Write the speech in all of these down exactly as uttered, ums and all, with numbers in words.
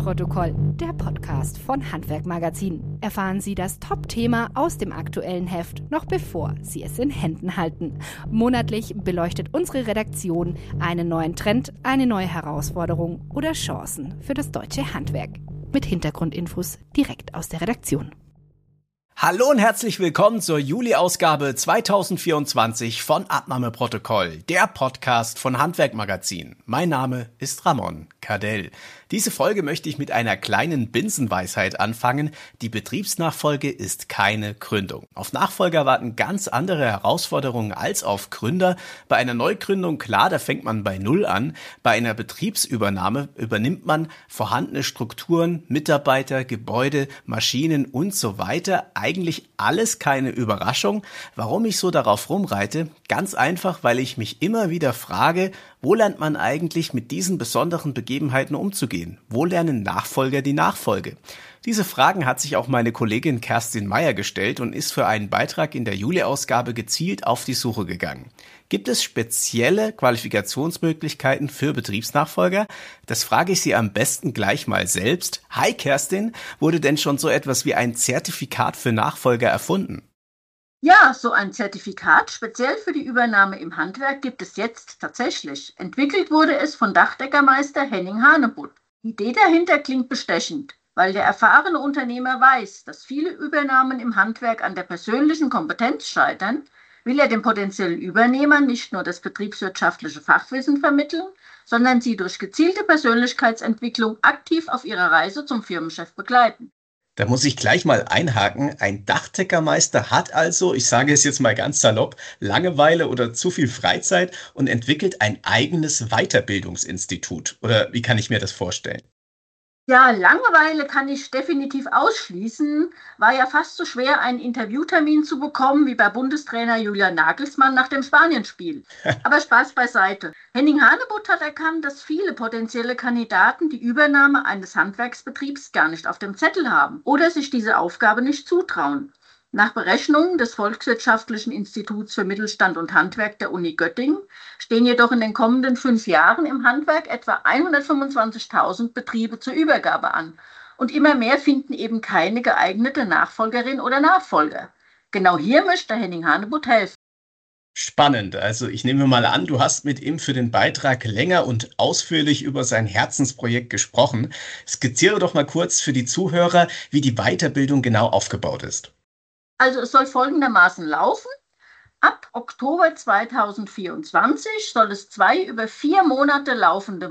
Abnahmeprotokoll, der Podcast von Handwerk Magazin. Erfahren Sie das Top-Thema aus dem aktuellen Heft, noch bevor Sie es in Händen halten. Monatlich beleuchtet unsere Redaktion einen neuen Trend, eine neue Herausforderung oder Chancen für das deutsche Handwerk. Mit Hintergrundinfos direkt aus der Redaktion. Hallo und herzlich willkommen zur Juli-Ausgabe zweitausendvierundzwanzig von Abnahmeprotokoll, der Podcast von Handwerk Magazin. Mein Name ist Ramon Kardell. Diese Folge möchte ich mit einer kleinen Binsenweisheit anfangen. Die Betriebsnachfolge ist keine Gründung. Auf Nachfolger warten ganz andere Herausforderungen als auf Gründer. Bei einer Neugründung, klar, da fängt man bei Null an. Bei einer Betriebsübernahme übernimmt man vorhandene Strukturen, Mitarbeiter, Gebäude, Maschinen und so weiter. Eigentlich alles keine Überraschung. Warum ich so darauf rumreite? Ganz einfach, weil ich mich immer wieder frage, wo lernt man eigentlich mit diesen besonderen Begebenheiten umzugehen? Wo lernen Nachfolger die Nachfolge? Diese Fragen hat sich auch meine Kollegin Kerstin Meyer gestellt und ist für einen Beitrag in der Juli-Ausgabe gezielt auf die Suche gegangen. Gibt es spezielle Qualifikationsmöglichkeiten für Betriebsnachfolger? Das frage ich Sie am besten gleich mal selbst. Hi Kerstin, wurde denn schon so etwas wie ein Zertifikat für Nachfolger erfunden? Ja, so ein Zertifikat speziell für die Übernahme im Handwerk gibt es jetzt tatsächlich. Entwickelt wurde es von Dachdeckermeister Henning Hanebutt. Die Idee dahinter klingt bestechend, weil der erfahrene Unternehmer weiß, dass viele Übernahmen im Handwerk an der persönlichen Kompetenz scheitern, will er den potenziellen Übernehmern nicht nur das betriebswirtschaftliche Fachwissen vermitteln, sondern sie durch gezielte Persönlichkeitsentwicklung aktiv auf ihrer Reise zum Firmenchef begleiten. Da muss ich gleich mal einhaken. Ein Dachdeckermeister hat also, ich sage es jetzt mal ganz salopp, Langeweile oder zu viel Freizeit und entwickelt ein eigenes Weiterbildungsinstitut. Oder wie kann ich mir das vorstellen? Ja, Langeweile kann ich definitiv ausschließen. War ja fast so schwer, einen Interviewtermin zu bekommen wie bei Bundestrainer Julian Nagelsmann nach dem Spanienspiel. Aber Spaß beiseite. Henning Hanebutt hat erkannt, dass viele potenzielle Kandidaten die Übernahme eines Handwerksbetriebs gar nicht auf dem Zettel haben oder sich diese Aufgabe nicht zutrauen. Nach Berechnungen des Volkswirtschaftlichen Instituts für Mittelstand und Handwerk der Uni Göttingen stehen jedoch in den kommenden fünf Jahren im Handwerk etwa hundertfünfundzwanzigtausend Betriebe zur Übergabe an. Und immer mehr finden eben keine geeignete Nachfolgerin oder Nachfolger. Genau hier möchte Henning Hanebutt helfen. Spannend. Also ich nehme mal an, du hast mit ihm für den Beitrag länger und ausführlich über sein Herzensprojekt gesprochen. Skizziere doch mal kurz für die Zuhörer, wie die Weiterbildung genau aufgebaut ist. Also es soll folgendermaßen laufen. Ab Oktober zweitausendvierundzwanzig soll es zwei über vier Monate laufende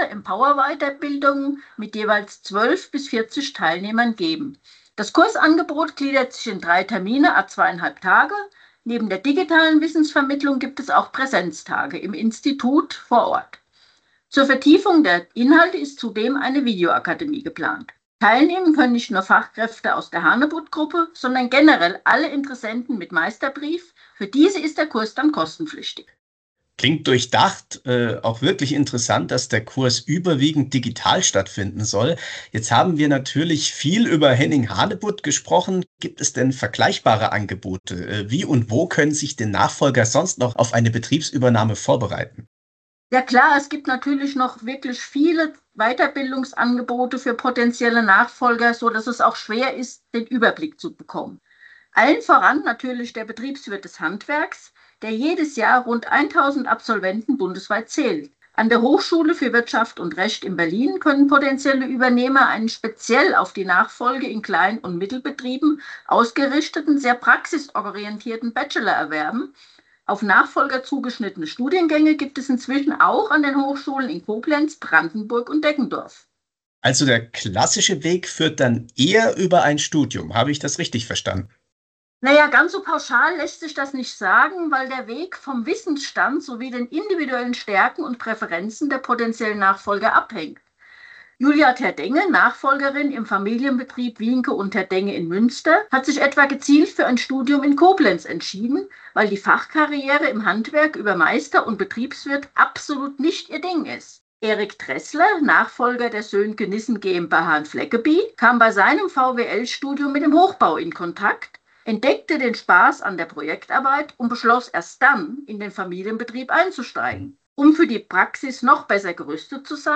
Master-Empower-Weiterbildungen mit jeweils zwölf bis vierzig Teilnehmern geben. Das Kursangebot gliedert sich in drei Termine à zweieinhalb Tage. Neben der digitalen Wissensvermittlung gibt es auch Präsenztage im Institut vor Ort. Zur Vertiefung der Inhalte ist zudem eine Videoakademie geplant. Teilnehmen können nicht nur Fachkräfte aus der Hanebutt-Gruppe, sondern generell alle Interessenten mit Meisterbrief. Für diese ist der Kurs dann kostenpflichtig. Klingt durchdacht, äh, auch wirklich interessant, dass der Kurs überwiegend digital stattfinden soll. Jetzt haben wir natürlich viel über Henning Hanebutt gesprochen. Gibt es denn vergleichbare Angebote? Äh, wie und wo können sich denn Nachfolger sonst noch auf eine Betriebsübernahme vorbereiten? Ja klar, es gibt natürlich noch wirklich viele Weiterbildungsangebote für potenzielle Nachfolger, so dass es auch schwer ist, den Überblick zu bekommen. Allen voran natürlich der Betriebswirt des Handwerks, der jedes Jahr rund tausend Absolventen bundesweit zählt. An der Hochschule für Wirtschaft und Recht in Berlin können potenzielle Übernehmer einen speziell auf die Nachfolge in Klein- und Mittelbetrieben ausgerichteten, sehr praxisorientierten Bachelor erwerben. Auf Nachfolger zugeschnittene Studiengänge gibt es inzwischen auch an den Hochschulen in Koblenz, Brandenburg und Deggendorf. Also der klassische Weg führt dann eher über ein Studium. Habe ich das richtig verstanden? Naja, ganz so pauschal lässt sich das nicht sagen, weil der Weg vom Wissensstand sowie den individuellen Stärken und Präferenzen der potenziellen Nachfolger abhängt. Julia Terdenge, Nachfolgerin im Familienbetrieb Wienke und Terdenge in Münster, hat sich etwa gezielt für ein Studium in Koblenz entschieden, weil die Fachkarriere im Handwerk über Meister und Betriebswirt absolut nicht ihr Ding ist. Erik Dressler, Nachfolger der Sönke Nissen GmbH in Fleckeby, kam bei seinem V W L-Studium mit dem Hochbau in Kontakt, entdeckte den Spaß an der Projektarbeit und beschloss erst dann, in den Familienbetrieb einzusteigen. Um für die Praxis noch besser gerüstet zu sein,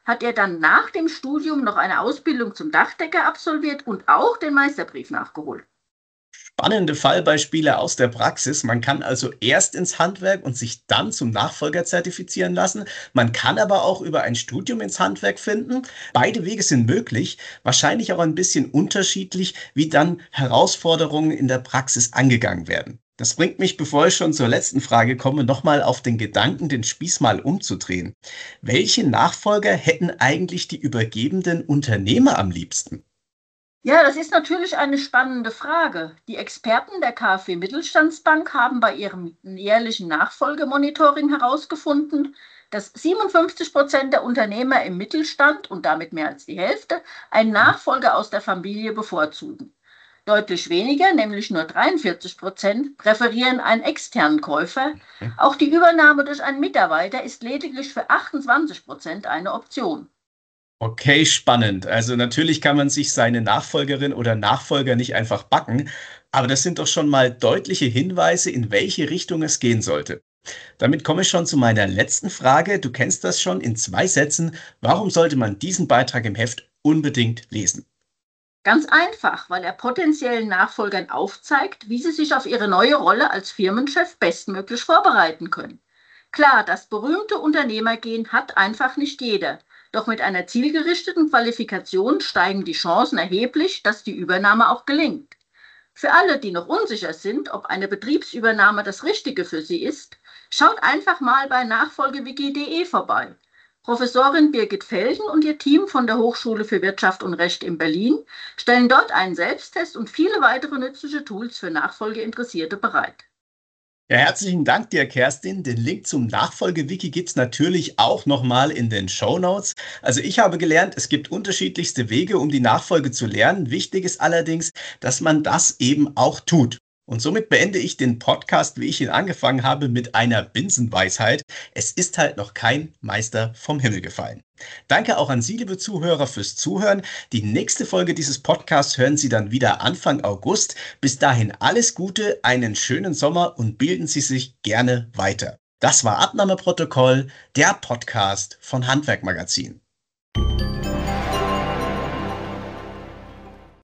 hat er dann nach dem Studium noch eine Ausbildung zum Dachdecker absolviert und auch den Meisterbrief nachgeholt. Spannende Fallbeispiele aus der Praxis. Man kann also erst ins Handwerk und sich dann zum Nachfolger zertifizieren lassen. Man kann aber auch über ein Studium ins Handwerk finden. Beide Wege sind möglich, wahrscheinlich auch ein bisschen unterschiedlich, wie dann Herausforderungen in der Praxis angegangen werden. Das bringt mich, bevor ich schon zur letzten Frage komme, nochmal auf den Gedanken, den Spieß mal umzudrehen. Welche Nachfolger hätten eigentlich die übergebenden Unternehmer am liebsten? Ja, das ist natürlich eine spannende Frage. Die Experten der KfW Mittelstandsbank haben bei ihrem jährlichen Nachfolgemonitoring herausgefunden, dass siebenundfünfzig Prozent der Unternehmer im Mittelstand und damit mehr als die Hälfte einen Nachfolger aus der Familie bevorzugen. Deutlich weniger, nämlich nur dreiundvierzig Prozent, präferieren einen externen Käufer. Auch die Übernahme durch einen Mitarbeiter ist lediglich für achtundzwanzig Prozent eine Option. Okay, spannend. Also natürlich kann man sich seine Nachfolgerin oder Nachfolger nicht einfach backen, aber das sind doch schon mal deutliche Hinweise, in welche Richtung es gehen sollte. Damit komme ich schon zu meiner letzten Frage. Du kennst das schon in zwei Sätzen. Warum sollte man diesen Beitrag im Heft unbedingt lesen? Ganz einfach, weil er potenziellen Nachfolgern aufzeigt, wie sie sich auf ihre neue Rolle als Firmenchef bestmöglich vorbereiten können. Klar, das berühmte Unternehmergehen hat einfach nicht jeder. Doch mit einer zielgerichteten Qualifikation steigen die Chancen erheblich, dass die Übernahme auch gelingt. Für alle, die noch unsicher sind, ob eine Betriebsübernahme das Richtige für sie ist, schaut einfach mal bei nachfolgewiki punkt de vorbei. Professorin Birgit Felden und ihr Team von der Hochschule für Wirtschaft und Recht in Berlin stellen dort einen Selbsttest und viele weitere nützliche Tools für Nachfolgeinteressierte bereit. Ja, herzlichen Dank dir, Kerstin. Den Link zum Nachfolgewiki gibt's natürlich auch nochmal in den Shownotes. Also ich habe gelernt, es gibt unterschiedlichste Wege, um die Nachfolge zu lernen. Wichtig ist allerdings, dass man das eben auch tut. Und somit beende ich den Podcast, wie ich ihn angefangen habe, mit einer Binsenweisheit. Es ist halt noch kein Meister vom Himmel gefallen. Danke auch an Sie, liebe Zuhörer, fürs Zuhören. Die nächste Folge dieses Podcasts hören Sie dann wieder Anfang August. Bis dahin alles Gute, einen schönen Sommer und bilden Sie sich gerne weiter. Das war Abnahmeprotokoll, der Podcast von Handwerk Magazin.